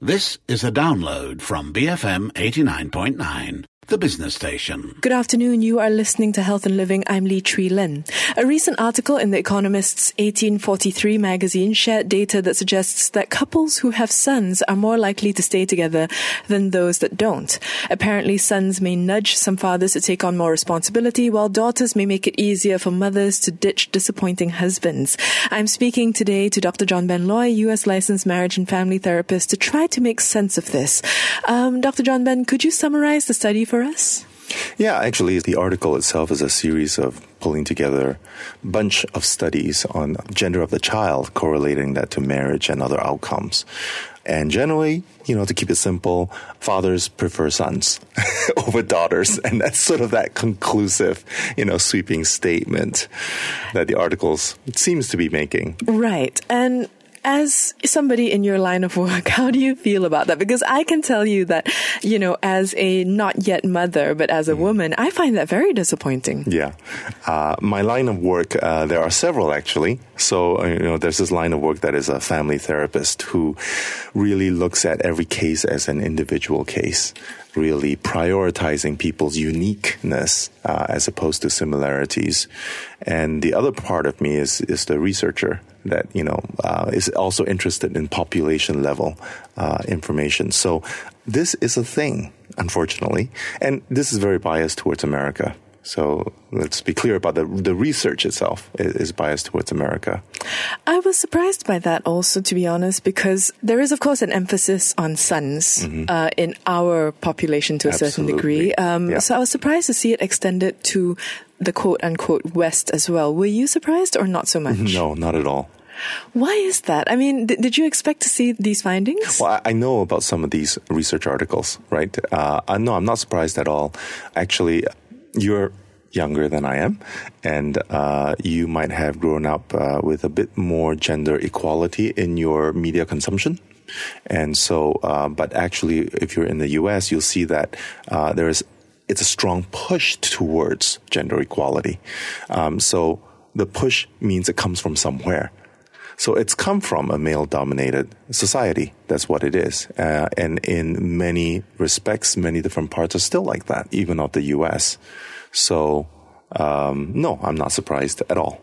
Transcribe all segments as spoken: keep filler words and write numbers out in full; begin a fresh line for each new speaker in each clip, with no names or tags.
This is a download from B F M eighty-nine point nine, the business station.
Good afternoon. You are listening to Health and Living. I'm Lee Tree Lin. A recent article in The Economist's eighteen forty-three magazine shared data that suggests that couples who have sons are more likely to stay together than those that don't. Apparently, sons may nudge some fathers to take on more responsibility, while daughters may make it easier for mothers to ditch disappointing husbands. I'm speaking today to Doctor John Ben Loy, U S licensed marriage and family therapist, to try to make sense of this. Um, Doctor John Ben, could you summarize the study for us?
Yeah, actually, the article itself is a series of pulling together a bunch of studies on gender of the child, correlating that to marriage and other outcomes. And generally, you know, to keep it simple, fathers prefer sons over daughters. And that's sort of that conclusive, you know, sweeping statement that the articles seems to be making.
Right. And as somebody in your line of work, how do you feel about that? Because I can tell you that, you know, as a not yet mother, but as a mm. woman, I find that very disappointing.
Yeah. Uh, my line of work, uh, there are several actually. So, you know, there's this line of work that is a family therapist who really looks at every case as an individual case, really prioritizing people's uniqueness uh, as opposed to similarities. And the other part of me is is the researcher that, you know, uh, is also interested in population level uh, information. So this is a thing, unfortunately. And this is very biased towards America. So let's be clear about the the research itself is, is biased towards America.
I was surprised by that also, to be honest, because there is, of course, an emphasis on sons mm-hmm. uh, in our population to a
Absolutely.
certain degree. Um,
yeah.
So I was surprised to see it extended to the quote-unquote West as well. Were you surprised or not so much?
No, not at all.
Why is that? I mean, th- did you expect to see these findings?
Well, I know about some of these research articles, right? Uh, I, no, I'm not surprised at all. Actually, you're younger than I am, and uh, you might have grown up uh, with a bit more gender equality in your media consumption. And so, uh, but actually, if you're in the U S, you'll see that uh, there is it's a strong push towards gender equality. Um, so the push means it comes from somewhere. So it's come from a male-dominated society. That's what it is. Uh, and in many respects, many different parts are still like that, even of the U S. So, um, no, I'm not surprised at all.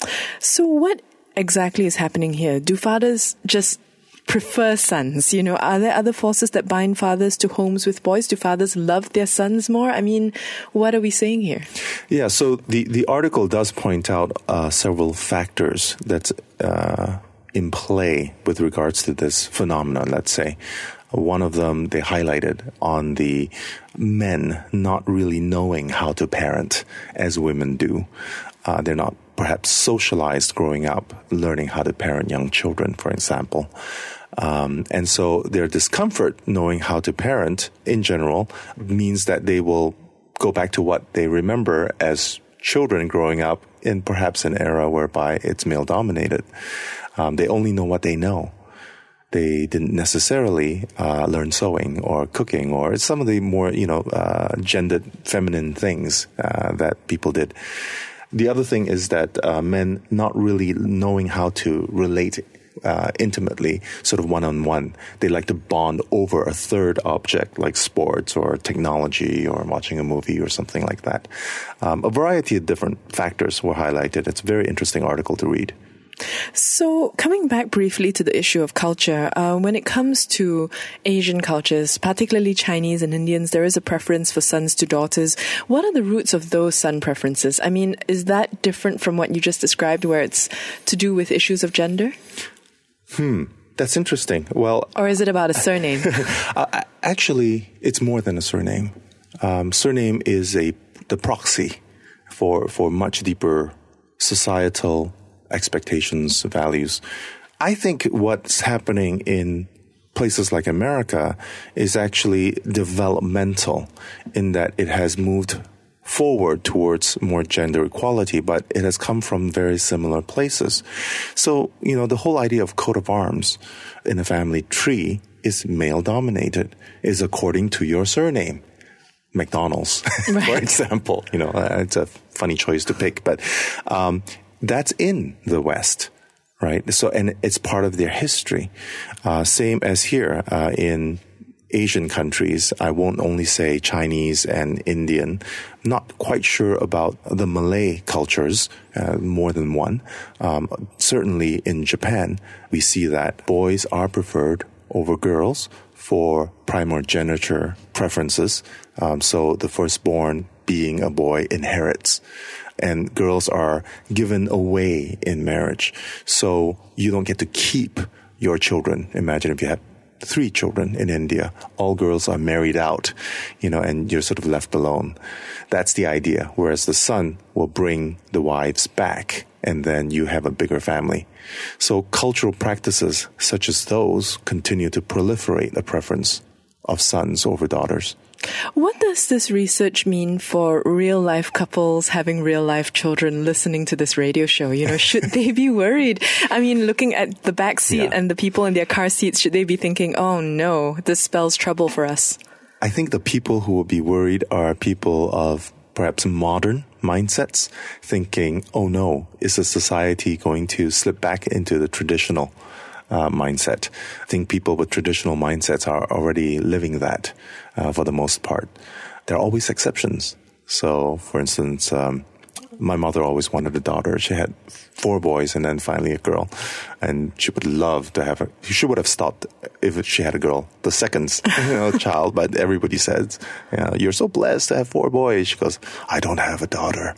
So what exactly is happening here? Do fathers just prefer sons? You know, are there other forces that bind fathers to homes with boys? Do fathers love their sons more? I mean, what are we saying here?
Yeah, so the, the article does point out uh, several factors that's uh, in play with regards to this phenomenon, let's say. One of them they highlighted on the men not really knowing how to parent as women do. Uh, they're not perhaps socialized growing up, learning how to parent young children, for example. Um, and so their discomfort knowing how to parent in general means that they will go back to what they remember as children growing up in perhaps an era whereby it's male-dominated. Um, they only know what they know. They didn't necessarily uh, learn sewing or cooking or some of the more, you know, uh, gendered feminine things uh, that people did. The other thing is that uh, men not really knowing how to relate uh, intimately, sort of one-on-one. They like to bond over a third object like sports or technology or watching a movie or something like that. Um, a variety of different factors were highlighted. It's a very interesting article to read.
So coming back briefly to the issue of culture, uh, when it comes to Asian cultures, particularly Chinese and Indians, there is a preference for sons to daughters. What are the roots of those son preferences? I mean, is that different from what you just described, where it's to do with issues of gender?
Hmm. That's interesting. Well,
or is it about a surname?
uh, actually, it's more than a surname. Um, surname is a the proxy for for much deeper societal expectations, values. I think what's happening in places like America is actually developmental in that it has moved forward towards more gender equality, but it has come from very similar places. So, you know, the whole idea of coat of arms in a family tree is male-dominated, is according to your surname. McDonald's, right. For example. You know, it's a funny choice to pick, but um, that's in the West. right? So, and it's part of their history. Uh, same as here uh, in Asian countries. I won't only say Chinese and Indian. I'm not quite sure about the Malay cultures, uh, more than one. Um, certainly in Japan, we see that boys are preferred over girls for primogeniture preferences. Um, so the firstborn being a boy inherits, and girls are given away in marriage. So you don't get to keep your children. Imagine if you had three children in India, all girls are married out, you know, and you're sort of left alone. That's the idea. Whereas the son will bring the wives back, and then you have a bigger family. So cultural practices such as those continue to proliferate a preference of sons over daughters.
What does this research mean for real-life couples having real-life children listening to this radio show? You know, should they be worried? I mean, looking at the back seat yeah. and the people in their car seats, should they be thinking, oh no, this spells trouble for us?
I think the people who will be worried are people of perhaps modern mindsets, thinking, oh no, is a society going to slip back into the traditional Uh, mindset? I think people with traditional mindsets are already living that uh, for the most part. There are always exceptions. So, for instance, um, my mother always wanted a daughter. She had four boys and then finally a girl. And she would love to have a, she would have stopped if she had a girl, the second you know, child. But everybody says, you know, you're so blessed to have four boys. She goes, I don't have a daughter.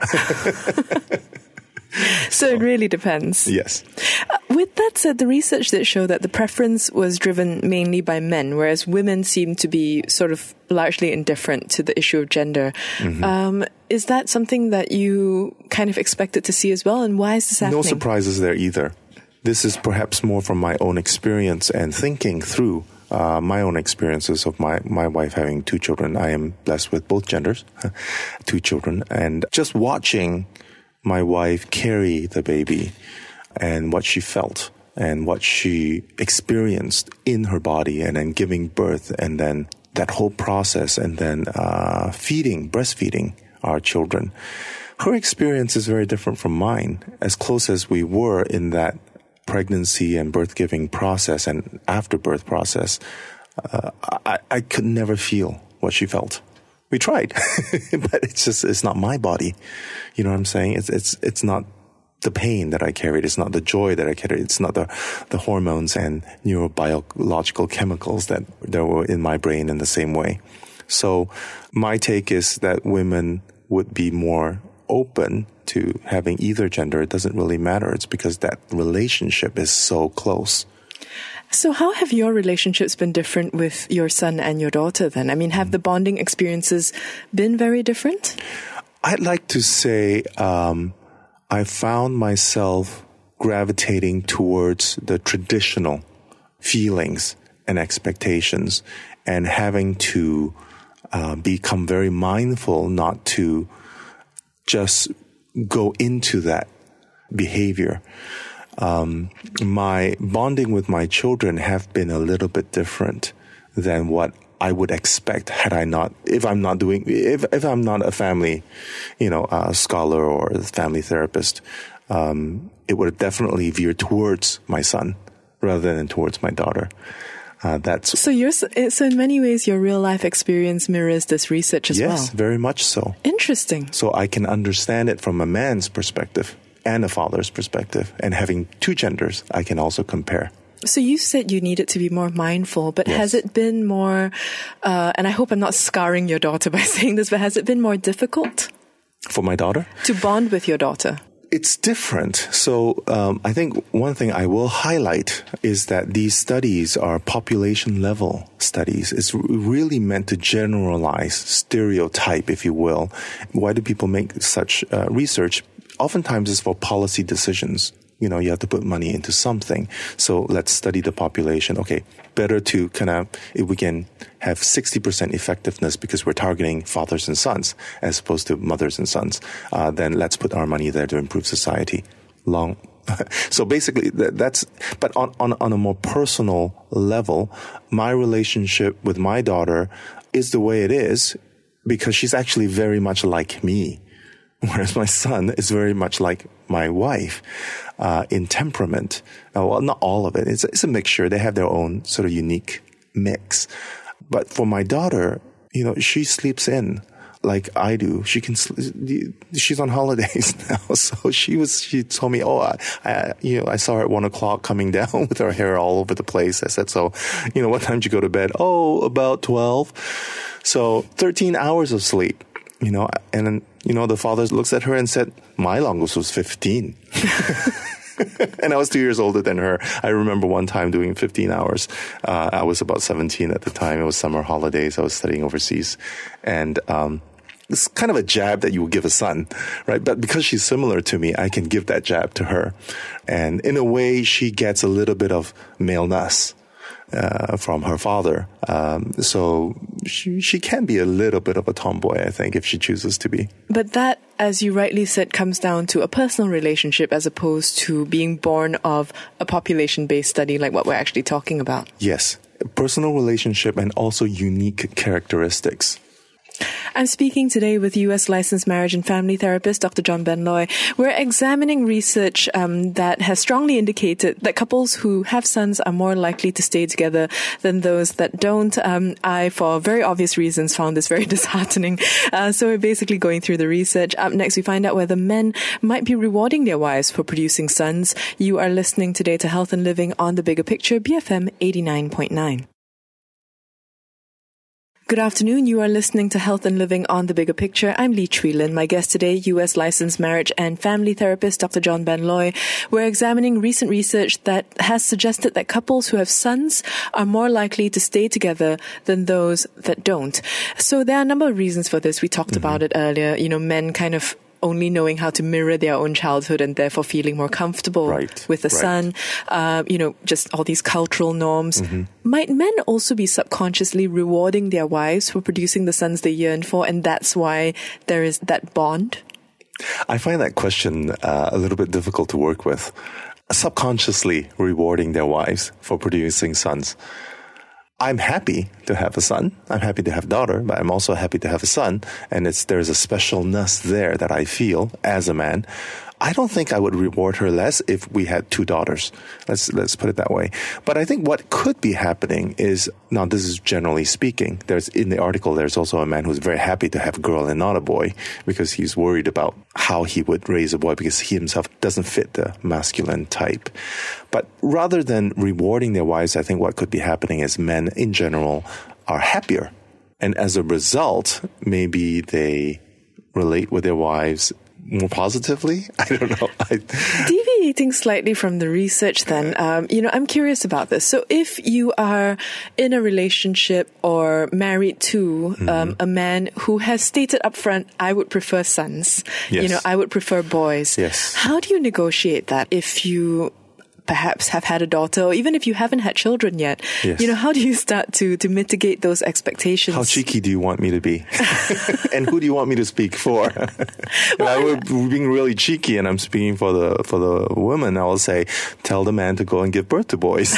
So it really depends.
Yes.
Uh, with that said, the research that showed that the preference was driven mainly by men, whereas women seem to be sort of largely indifferent to the issue of gender. Mm-hmm. Um, is that something that you kind of expected to see as well? And why is this happening?
No surprises there either. This is perhaps more from my own experience and thinking through uh, my own experiences of my, my wife having two children. I am blessed with both genders, two children, and just watching my wife carry the baby and what she felt and what she experienced in her body, and then giving birth, and then that whole process, and then uh, feeding, breastfeeding our children. Her experience is very different from mine. As close as we were in that pregnancy and birth-giving process and after-birth process, uh, I, I could never feel what she felt. We tried, but it's just, it's not my body. You know what I'm saying? It's, it's, it's not the pain that I carried. It's not the joy that I carried. It's not the, the hormones and neurobiological chemicals that there were in my brain in the same way. So my take is that women would be more open to having either gender. It doesn't really matter. It's because that relationship is so close.
So how have your relationships been different with your son and your daughter then? I mean, have the bonding experiences been very different?
I'd like to say um, I found myself gravitating towards the traditional feelings and expectations, and having to uh, become very mindful not to just go into that behavior. Um, my bonding with my children have been a little bit different than what I would expect had I not, if I'm not doing, if, if I'm not a family, you know, uh, scholar or family therapist, um, it would definitely veer towards my son rather than towards my daughter. Uh, that's
so. You're so in many ways your real life experience mirrors this research as
yes,
well.
Yes, very much so.
Interesting.
So I can understand it from a man's perspective and a father's perspective, and having two genders, I can also compare.
So you said you needed to be more mindful, but yes. has it been more, uh, and I hope I'm not scarring your daughter by saying this, but has it been more difficult?
For my daughter?
To bond with your daughter?
It's different. So um, I think one thing I will highlight is that these studies are population level studies. It's really meant to generalize, stereotype, if you will. Why do people make such uh, research? Oftentimes it's for policy decisions. You know, you have to put money into something. So let's study the population. Okay, better to kind of, if we can have sixty percent effectiveness because we're targeting fathers and sons as opposed to mothers and sons, uh, then let's put our money there to improve society. Long. So basically that's, but on, on, on a more personal level, my relationship with my daughter is the way it is because she's actually very much like me. whereas my son is very much like my wife uh, in temperament. Uh, well, not all of it. It's, it's a mixture. They have their own sort of unique mix. But for my daughter, you know, she sleeps in like I do. She can, she's on holidays now. So she was, she told me, oh, I, I, you know, I saw her at one o'clock coming down with her hair all over the place. I said, so, you know, what time did you go to bed? Oh, about twelve. So thirteen hours of sleep, you know, and then, you know, the father looks at her and said, my longest was fifteen. And I was two years older than her. I remember one time doing fifteen hours. Uh, I was about seventeen at the time. It was summer holidays. I was studying overseas. And, um, it's kind of a jab that you would give a son, right? But because she's similar to me, I can give that jab to her. And in a way, she gets a little bit of maleness uh, from her father. Um, so she, she can be a little bit of a tomboy, I think, if she chooses to be.
But that, as you rightly said, comes down to a personal relationship as opposed to being born of a population-based study like what we're actually talking about.
Yes, a personal relationship and also unique characteristics.
I'm speaking today with U S licensed marriage and family therapist, Doctor John Ben Loy. We're examining research um, that has strongly indicated that couples who have sons are more likely to stay together than those that don't. Um, I, for very obvious reasons, found this very disheartening. Uh, so we're basically going through the research. Up next, we find out whether men might be rewarding their wives for producing sons. You are listening today to Health and Living on The Bigger Picture, B F M eighty-nine point nine. Good afternoon. You are listening to Health and Living on The Bigger Picture. I'm Lee Chui Lin. My guest today, U S licensed marriage and family therapist, Doctor John Ben Loy. We're examining recent research that has suggested that couples who have sons are more likely to stay together than those that don't. So there are a number of reasons for this. We talked mm-hmm. about it earlier. You know, men kind of only knowing how to mirror their own childhood and therefore feeling more comfortable
right,
with the
right.
son, uh, you know, just all these cultural norms. Mm-hmm. Might men also be subconsciously rewarding their wives for producing the sons they yearn for, and that's why there is that bond?
I find that question uh, a little bit difficult to work with. Subconsciously rewarding their wives for producing sons. I'm happy to have a son. I'm happy to have a daughter, but I'm also happy to have a son. And it's, there's a specialness there that I feel as a man. I don't think I would reward her less if we had two daughters. Let's, let's put it that way. But I think what could be happening is, now this is generally speaking, there's, in the article, there's also a man who's very happy to have a girl and not a boy because he's worried about how he would raise a boy because he himself doesn't fit the masculine type. But rather than rewarding their wives, I think what could be happening is men in general are happier. And as a result, maybe they relate with their wives more positively? I don't know. I,
Deviating slightly from the research then, um, you know, I'm curious about this. So if you are in a relationship or married to um, mm-hmm. a man who has stated up front, I would prefer sons,
yes.
you know, I would prefer boys.
Yes.
How do you negotiate that if you perhaps have had a daughter, or even if you haven't had children yet?
Yes.
You know, how do you start to, to mitigate those expectations?
How cheeky do you want me to be? And who do you want me to speak for? If
well,
I were being really cheeky and I'm speaking for the for the woman, I will say, tell the man to go and give birth to boys.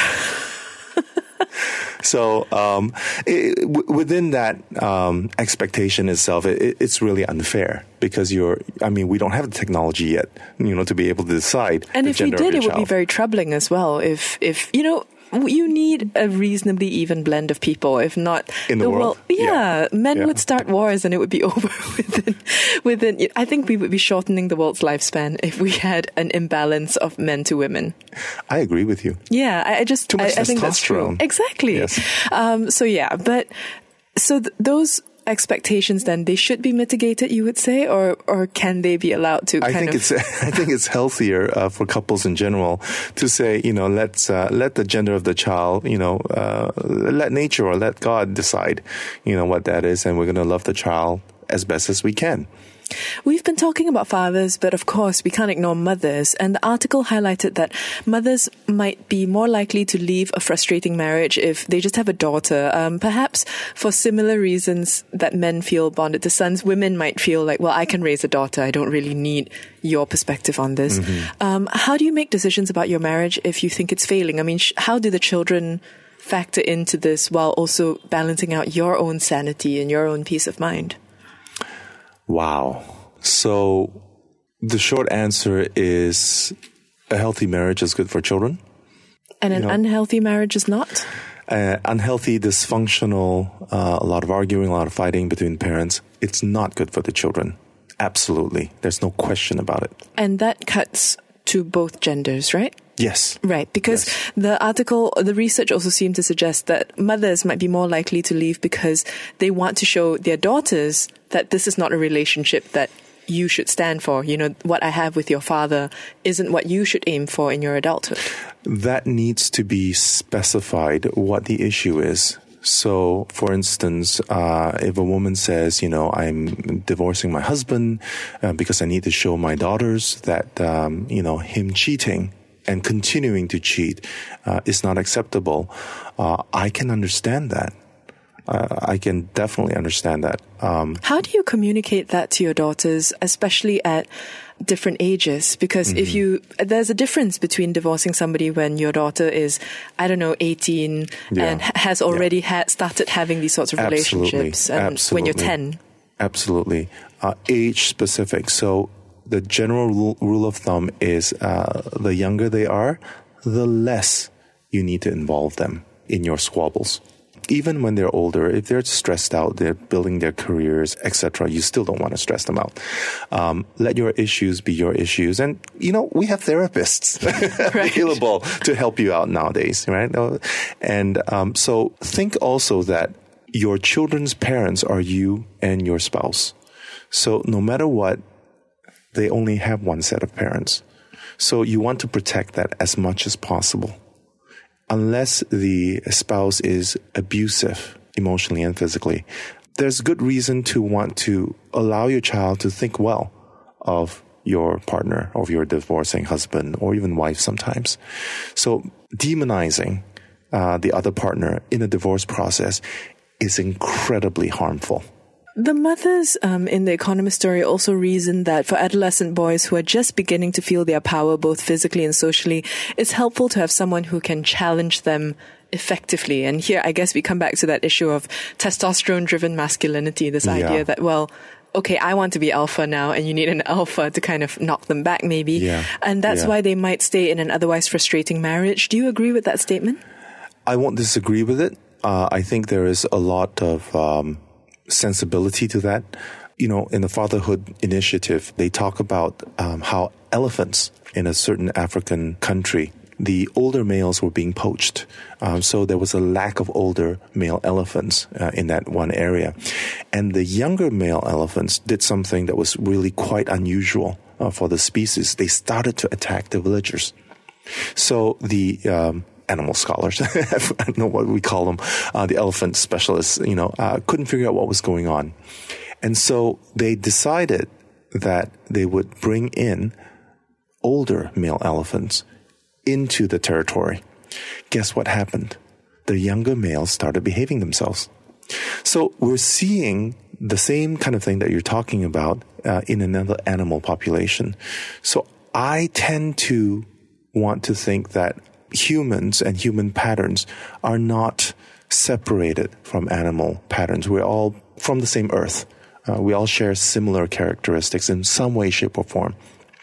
So um, it, w- within that um, expectation itself, it, it's really unfair because you're. I mean, we don't have the technology yet, you know, to be able to decide.
And
the
if you
gender
did,
of your
it would
child.
be very troubling as well. If if you know. You need a reasonably even blend of people. If not,
in the, the world,
yeah,
yeah.
men
yeah.
would start wars and it would be over within. Within, I think we would be shortening the world's lifespan if we had an imbalance of men to women.
I agree with you.
Yeah, I, I just
Too much
I, I think that's true. Exactly.
Yes.
Um, so yeah, but so th- those expectations then they should be mitigated, you would say, or or can they be allowed to?
I
kind
think
of...
it's I think it's healthier uh, for couples in general to say, you know, let's uh, let the gender of the child, you know, uh, let nature or let God decide, you know, what that is, and we're going to love the child as best as we can.
We've been talking about fathers, but of course we can't ignore mothers. And the article highlighted that mothers might be more likely to leave a frustrating marriage if they just have a daughter. Um, perhaps for similar reasons that men feel bonded to sons, women might feel like, well, I can raise a daughter. I don't really need your perspective on this. Mm-hmm. Um, how do you make decisions about your marriage if you think it's failing? I mean, sh- how do the children factor into this while also balancing out your own sanity and your own peace of mind?
Wow. So the short answer is a healthy marriage is good for children.
And an you know, unhealthy marriage is not?
Uh, unhealthy, dysfunctional, uh, a lot of arguing, a lot of fighting between parents. It's not good for the children. Absolutely. There's no question about it.
And that cuts to both genders, right?
Yes.
Right, because
yes.
the article, the research also seemed to suggest that mothers might be more likely to leave because they want to show their daughters that this is not a relationship that you should stand for. You know, what I have with your father isn't what you should aim for in your adulthood.
That needs to be specified what the issue is. So, for instance, uh, if a woman says, you know, I'm divorcing my husband uh, because I need to show my daughters that, um, you know, him cheating and continuing to cheat uh, is not acceptable, uh, I can understand that. Uh, I can definitely understand that. Um,
How do you communicate that to your daughters, especially at different ages? Because mm-hmm. if you, there's a difference between divorcing somebody when your daughter is, I don't know, eighteen yeah. and has already yeah. had started having these sorts of
Absolutely.
relationships, and
Absolutely.
when you're ten.
Absolutely, uh, age specific. So the general rule, rule of thumb is uh, the younger they are, the less you need to involve them in your squabbles. Even when they're older, if they're stressed out, they're building their careers, et cetera, you still don't want to stress them out. Um, let your issues be your issues. And, you know, we have therapists available to help you out nowadays, right? And um, so think also that your children's parents are you and your spouse. So no matter what, they only have one set of parents. So you want to protect that as much as possible. Unless the spouse is abusive emotionally and physically, there's good reason to want to allow your child to think well of your partner, of your divorcing husband, or even wife sometimes. So demonizing uh, the other partner in a divorce process is incredibly harmful.
The mothers um, in The Economist story also reasoned that for adolescent boys who are just beginning to feel their power both physically and socially, it's helpful to have someone who can challenge them effectively. And here, I guess we come back to that issue of testosterone-driven masculinity, this
yeah.
idea that, well, okay, I want to be alpha now, and you need an alpha to kind of knock them back maybe.
Yeah.
And that's
yeah.
why they might stay in an otherwise frustrating marriage. Do you agree with that statement?
I won't disagree with it. Uh, I think there is a lot of Um sensibility to that. You know, in the Fatherhood Initiative, they talk about um, how elephants in a certain African country, the older males were being poached. Um, so there was a lack of older male elephants uh, in that one area. And the younger male elephants did something that was really quite unusual uh, for the species. They started to attack the villagers. So the um, animal scholars, I don't know what we call them, uh, the elephant specialists, you know, uh, couldn't figure out what was going on. And so they decided that they would bring in older male elephants into the territory. Guess what happened? The younger males started behaving themselves. So we're seeing the same kind of thing that you're talking about uh, in another animal population. So I tend to want to think that humans and human patterns are not separated from animal patterns. We're all from the same earth. Uh, we all share similar characteristics in some way, shape, or form.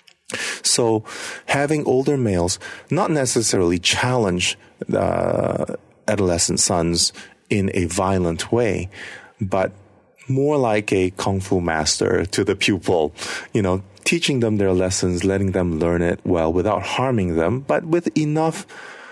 So having older males not necessarily challenge uh, adolescent sons in a violent way, but more like a kung fu master to the pupil, you know, teaching them their lessons, letting them learn it well without harming them, but with enough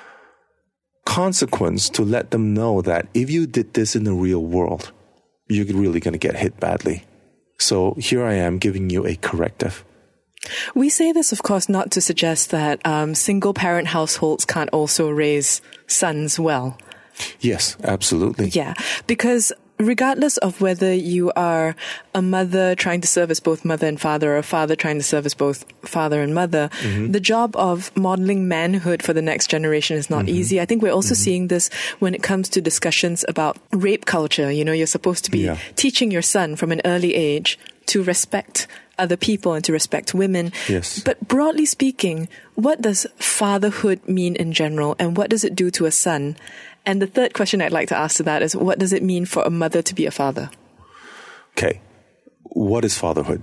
consequence to let them know that if you did this in the real world, you're really going to get hit badly. So here I am giving you a corrective.
We say this, of course, not to suggest that um, single-parent households can't also raise sons well.
Yes, absolutely.
Yeah, because regardless of whether you are a mother trying to serve as both mother and father, or a father trying to serve as both father and mother, mm-hmm. the job of modeling manhood for the next generation is not mm-hmm. easy. I think we're also mm-hmm. seeing this when it comes to discussions about rape culture. You know, you're supposed to be yeah. teaching your son from an early age to respect other people and to respect women.
Yes.
But broadly speaking, what does fatherhood mean in general, and what does it do to a son? And the third question I'd like to ask to that is, what does it mean for a mother to be a father?
Okay. What is fatherhood?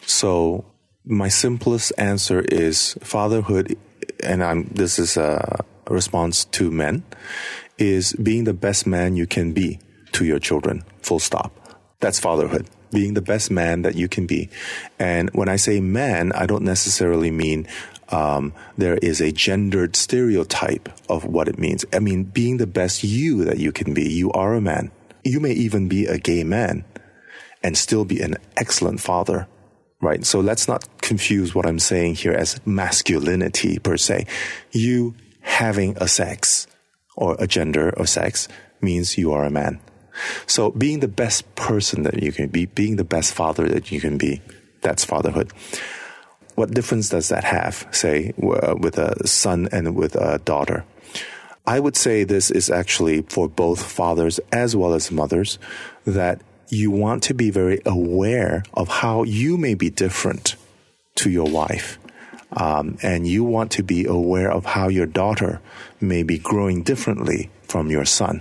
So my simplest answer is fatherhood, and I'm, this is a response to men, is being the best man you can be to your children, full stop. That's fatherhood, being the best man that you can be. And when I say man, I don't necessarily mean um, there is a gendered stereotype of what it means. I mean, being the best you that you can be. You are a man. You may even be a gay man and still be an excellent father. Right. So let's not confuse what I'm saying here as masculinity per se. You having a sex or a gender or sex means you are a man. So being the best person that you can be, being the best father that you can be, that's fatherhood. What difference does that have, say, with a son and with a daughter? I would say this is actually for both fathers as well as mothers, that you want to be very aware of how you may be different to your wife. Um, and you want to be aware of how your daughter may be growing differently from your son.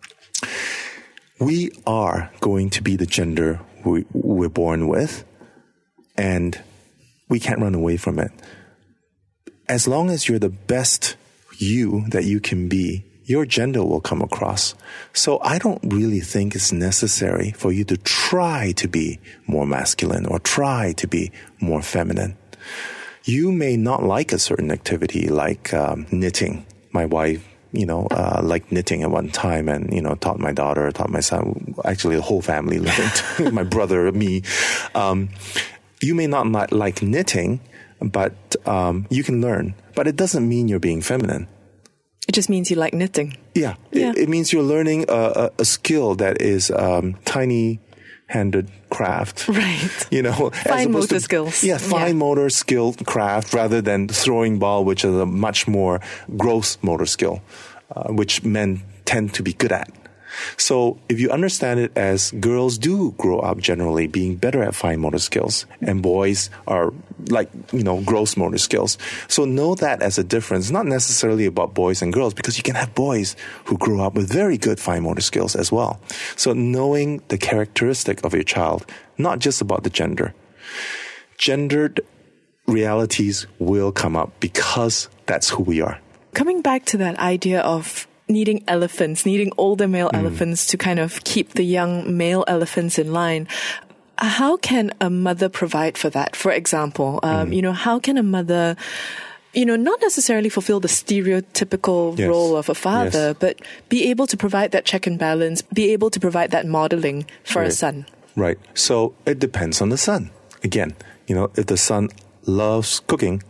We are going to be the gender we, we're born with, and we can't run away from it. As long as you're the best you that you can be, your gender will come across. So I don't really think it's necessary for you to try to be more masculine or try to be more feminine. You may not like a certain activity like um, knitting. My wife, you know, uh, liked knitting at one time and, you know, taught my daughter, taught my son. Actually, the whole family learned. My brother, me. Um, you may not like knitting, but um, you can learn. But it doesn't mean you're being feminine.
It just means you like knitting.
Yeah.
yeah.
It, it means you're learning a, a, a skill that is um, tiny-handed craft.
Right.
You know,
fine motor
to,
skills.
Yeah, fine yeah. motor skill craft rather than throwing ball, which is a much more gross motor skill, uh, which men tend to be good at. So if you understand it as girls do grow up generally being better at fine motor skills and boys are like, you know, gross motor skills. So know that as a difference, not necessarily about boys and girls, because you can have boys who grow up with very good fine motor skills as well. So knowing the characteristic of your child, not just about the gender. Gendered realities will come up because that's who we are.
Coming back to that idea of needing elephants, needing older male mm. elephants to kind of keep the young male elephants in line. How can a mother provide for that? For example, um, mm. you know, how can a mother, you know, not necessarily fulfill the stereotypical yes. role of a father, yes. but be able to provide that check and balance, be able to provide that modeling for
right.
a son?
Right. So it depends on the son. Again, you know, if the son loves cooking,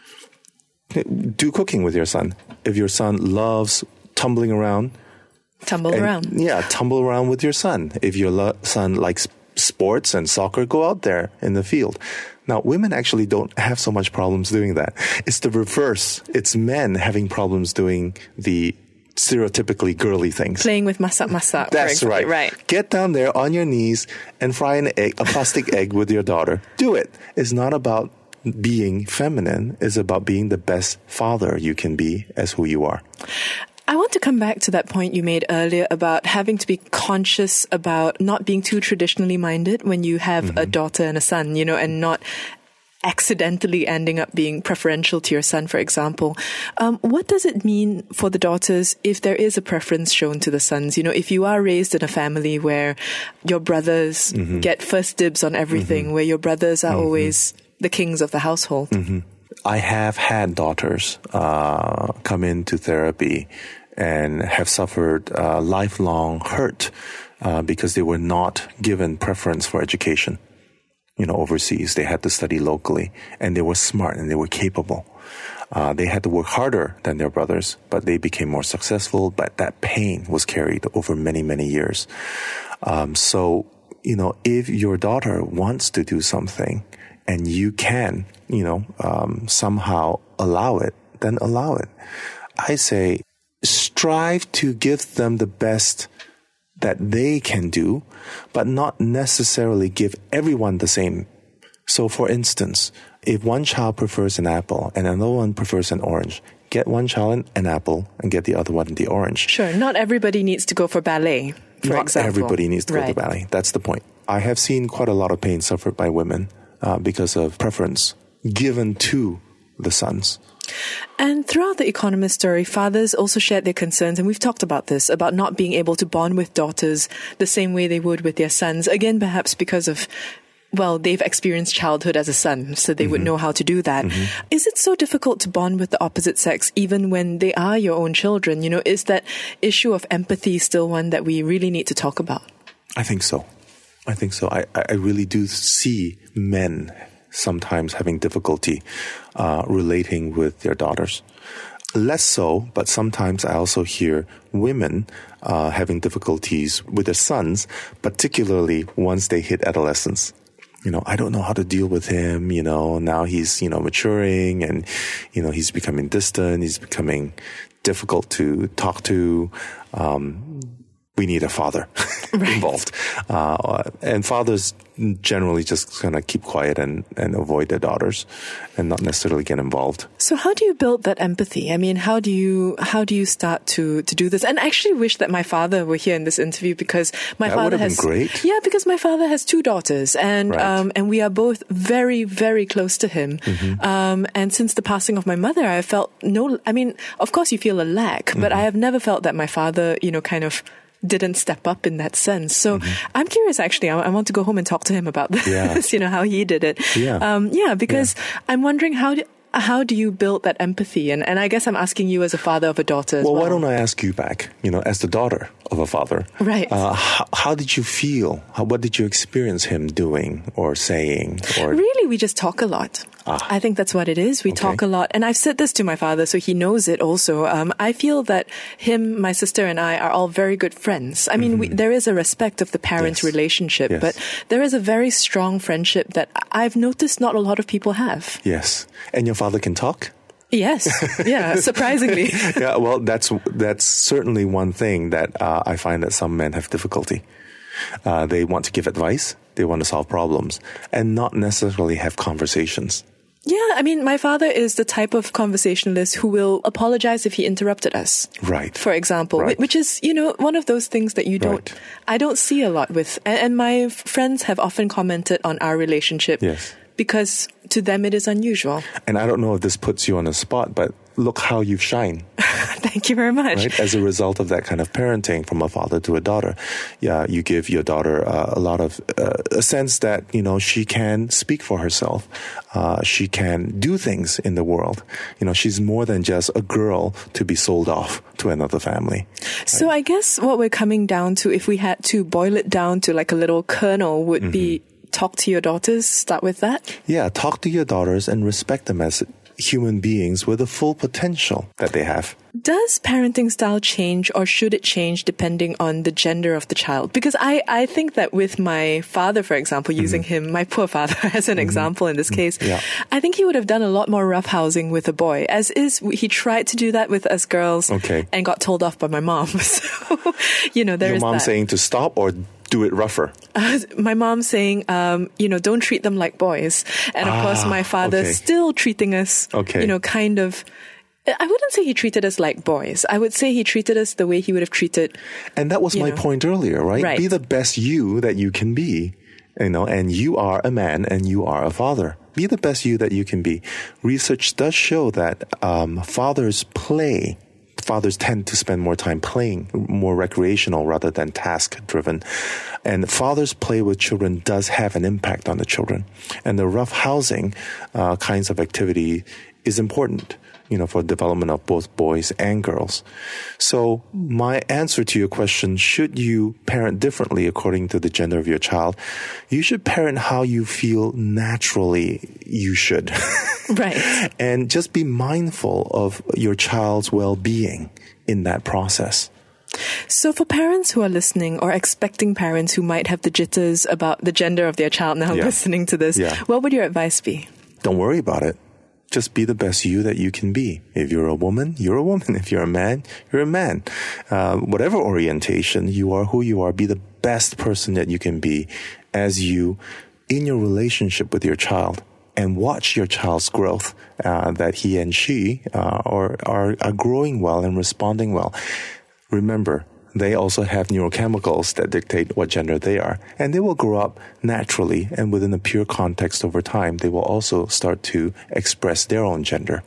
do cooking with your son. If your son loves tumbling around.
Tumble
and,
around.
Yeah, tumble around with your son. If your lo- son likes sports and soccer, go out there in the field. Now, women actually don't have so much problems doing that. It's the reverse. It's men having problems doing the stereotypically girly things.
Playing with masak-masak.
That's right.
right.
Get down there on your knees and fry an egg, a plastic egg with your daughter. Do it. It's not about being feminine. It's about being the best father you can be as who you are.
I want to come back to that point you made earlier about having to be conscious about not being too traditionally minded when you have mm-hmm. a daughter and a son, you know, and not accidentally ending up being preferential to your son, for example. Um, what does it mean for the daughters if there is a preference shown to the sons? You know, if you are raised in a family where your brothers mm-hmm. get first dibs on everything, mm-hmm. where your brothers are mm-hmm. always the kings of the household.
Mm-hmm. I have had daughters uh, come into therapy and have suffered uh, lifelong hurt uh, because they were not given preference for education. You know, overseas, they had to study locally, and they were smart and they were capable. Uh, they had to work harder than their brothers, but they became more successful. But that pain was carried over many, many years. Um, so, you know, if your daughter wants to do something and you can, you know, um, somehow allow it, then allow it. I say, strive to give them the best that they can do, but not necessarily give everyone the same. So, for instance, if one child prefers an apple and another one prefers an orange, get one child an apple and get the other one the orange.
Sure, not everybody needs to go for ballet, for
not
example.
Not everybody needs to
right.
go to ballet. That's the point. I have seen quite a lot of pain suffered by women uh, because of preference given to the sons.
And throughout The Economist story, fathers also shared their concerns, and we've talked about this, about not being able to bond with daughters the same way they would with their sons. Again, perhaps because of, well, they've experienced childhood as a son, so they mm-hmm. would know how to do that. Mm-hmm. Is it so difficult to bond with the opposite sex, even when they are your own children? You know, is that issue of empathy still one that we really need to talk about?
I think so. I think so. I, I really do see men sometimes having difficulty uh, relating with their daughters. Less so, but sometimes I also hear women uh, having difficulties with their sons, particularly once they hit adolescence. You know, I don't know how to deal with him. You know, now he's, you know, maturing and, you know, he's becoming distant. He's becoming difficult to talk to. Um, we need a father right. involved. Uh, and fathers generally just kind of keep quiet and, and avoid their daughters and not necessarily get involved.
So how do you build that empathy? I mean, how do you, how do you start to, to do this? And I actually wish that my father were here in this interview because my
that
father
would have
has,
been great.
Yeah, because my father has two daughters and,
right.
um, and we are both very, very close to him. Mm-hmm. Um, and since the passing of my mother, I felt no, I mean, of course you feel a lack, mm-hmm. but I have never felt that my father, you know, kind of didn't step up in that sense. So mm-hmm. I'm curious, actually. I, I want to go home and talk to him about this, yeah. you know, how he did it.
Yeah.
Um, yeah, because yeah. I'm wondering how do, how do you build that empathy? And, and I guess I'm asking you as a father of a daughter as well.
Well, why don't I ask you back, you know, as the daughter of a father?
Right.
Uh, how, how did you feel? How, what did you experience him doing or saying? Or
Really, we just talk a lot. Ah. I think that's what it is. We okay. talk a lot. And I've said this to my father, so he knows it also. Um, I feel that him, my sister, and I are all very good friends. I mean, mm-hmm. we, there is a respect of the parent
yes.
relationship,
yes.
but there is a very strong friendship that I've noticed not a lot of people have.
Yes. And your father can talk?
Yes. Yeah. Surprisingly.
Yeah. Well, that's, that's certainly one thing that uh, I find that some men have difficulty. Uh, they want to give advice. They want to solve problems and not necessarily have conversations.
Yeah, I mean, my father is the type of conversationalist who will apologize if he interrupted us.
Right.
For example,
right.
which is, you know, one of those things that you don't,
right.
I don't see a lot with. And, and my friends have often commented on our relationship.
Yes.
Because to them it is unusual.
And I don't know if this puts you on the spot, but look how you've shined.
Thank you very much.
Right? As a result of that kind of parenting from a father to a daughter. Yeah, you give your daughter uh, a lot of, uh, a sense that, you know, she can speak for herself. Uh, she can do things in the world. You know, she's more than just a girl to be sold off to another family. Right?
So I guess what we're coming down to, if we had to boil it down to like a little kernel, would mm-hmm. be talk to your daughters. Start with that.
Yeah, talk to your daughters and respect them as human beings with the full potential that they have.
Does parenting style change, or should it change depending on the gender of the child? Because I, I think that with my father, for example, using mm-hmm. him, my poor father as an mm-hmm. example in this case,
yeah.
I think he would have done a lot more roughhousing with a boy. As is, he tried to do that with us girls
okay.
and got told off by my mom. So, you know, there
Your
is
mom
that.
saying to stop or do it rougher?
Uh, my mom saying, um, you know, don't treat them like boys. And of
ah,
course, my father
okay.
still treating us,
okay.
you know, kind of, I wouldn't say he treated us like boys. I would say he treated us the way he would have treated.
And that was my
know.
point earlier, right?
right?
Be the best you that you can be, you know, and you are a man and you are a father. Be the best you that you can be. Research does show that um, fathers play Fathers tend to spend more time playing, more recreational rather than task-driven. And fathers play with children does have an impact on the children. And the rough housing uh, kinds of activity is important, you know, for development of both boys and girls. So my answer to your question, should you parent differently according to the gender of your child? You should parent how you feel naturally you should.
Right.
And just be mindful of your child's well-being in that process.
So for parents who are listening, or expecting parents who might have the jitters about the gender of their child now yeah. listening to this,
yeah.
what would your advice be?
Don't worry about it. Just be the best you that you can be. If you're a woman, you're a woman. If you're a man, you're a man. Uh, whatever orientation, you are who you are. Be the best person that you can be as you in your relationship with your child. And watch your child's growth, uh, that he and she uh, are, are, are growing well and responding well. Remember, they also have neurochemicals that dictate what gender they are. And they will grow up naturally, and within a pure context over time, they will also start to express their own gender.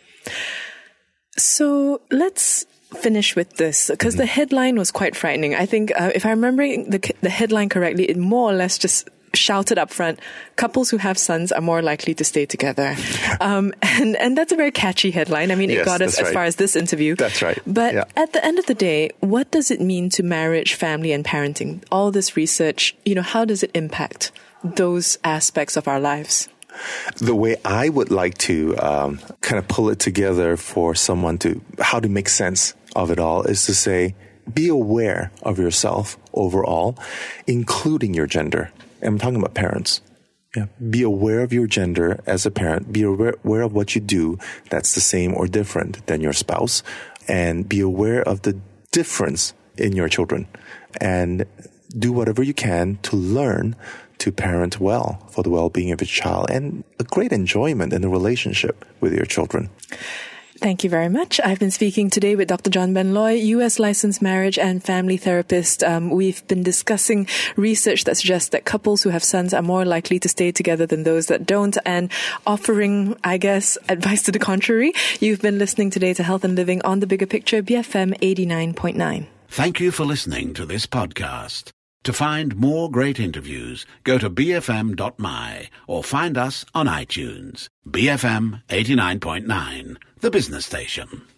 So let's finish with this, because mm-hmm. the headline was quite frightening. I think, uh, if I'm remembering the, the headline correctly, it more or less just shouted up front, couples who have sons are more likely to stay together. Um, and, and that's a very catchy headline. I mean,
yes,
it got us
right.
as far as this interview.
That's right.
But
yeah.
at the end of the day, what does it mean to marriage, family, and parenting? All this research, you know, how does it impact those aspects of our lives?
The way I would like to um, kind of pull it together for someone to, how to make sense of it all is to say, be aware of yourself overall, including your gender. And I'm talking about parents. Yeah. Be aware of your gender as a parent. Be aware, aware of what you do that's the same or different than your spouse. And be aware of the difference in your children. And do whatever you can to learn to parent well for the well-being of your child and a great enjoyment in the relationship with your children.
Thank you very much. I've been speaking today with Doctor John Ben Loy, U S licensed marriage and family therapist. Um, we've been discussing research that suggests that couples who have sons are more likely to stay together than those that don't, and offering, I guess, advice to the contrary. You've been listening today to Health and Living on The Bigger Picture, B F M eighty-nine point nine.
Thank you for listening to this podcast. To find more great interviews, go to b f m dot m y or find us on iTunes. B F M eighty-nine point nine, the business station.